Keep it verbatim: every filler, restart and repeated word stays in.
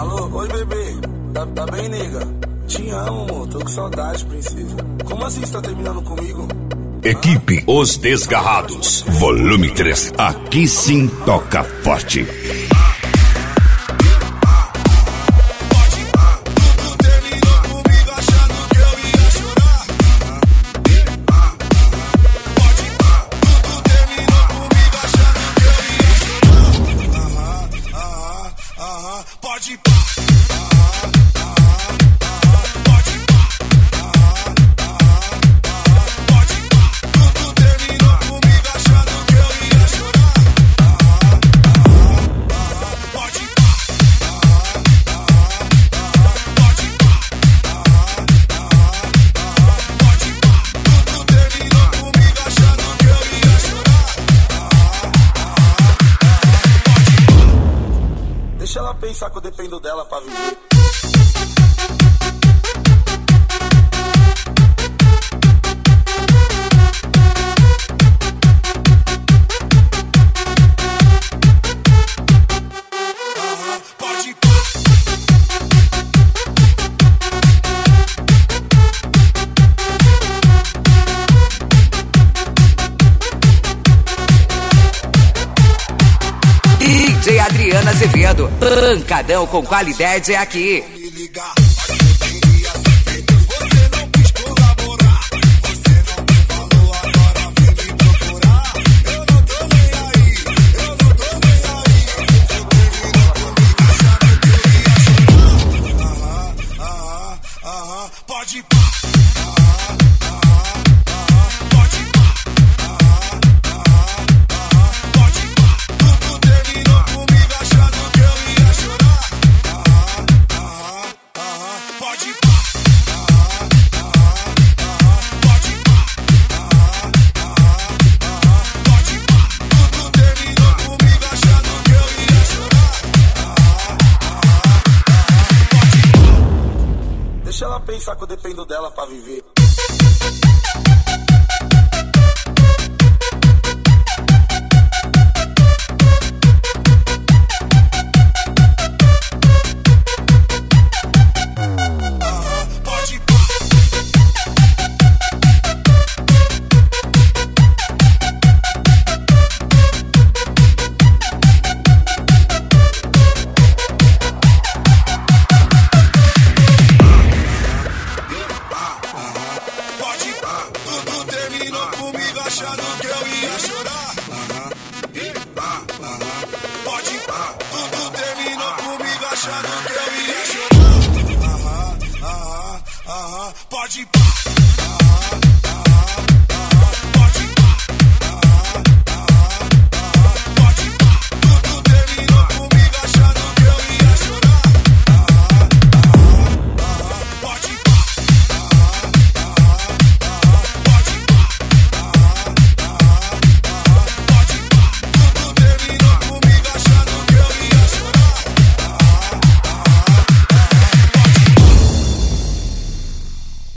Alô, oi bebê, tá, tá bem, nega? Te amo, amor, tô com saudade, princesa. Como assim você tá terminando comigo? Equipe Os Desgarrados, volume três. Aqui sim toca forte. Pode pá. Deixa ela pensar que eu dependo dela pra viver. D J Adriana Azevedo, pancadão com qualidade é aqui. Pode pá. Deixa ela pensar que eu dependo dela pra viver. Tudo terminou comigo achando que eu ia chorar. Pode pá. Tudo terminou comigo achando que eu ia chorar. Pode pá.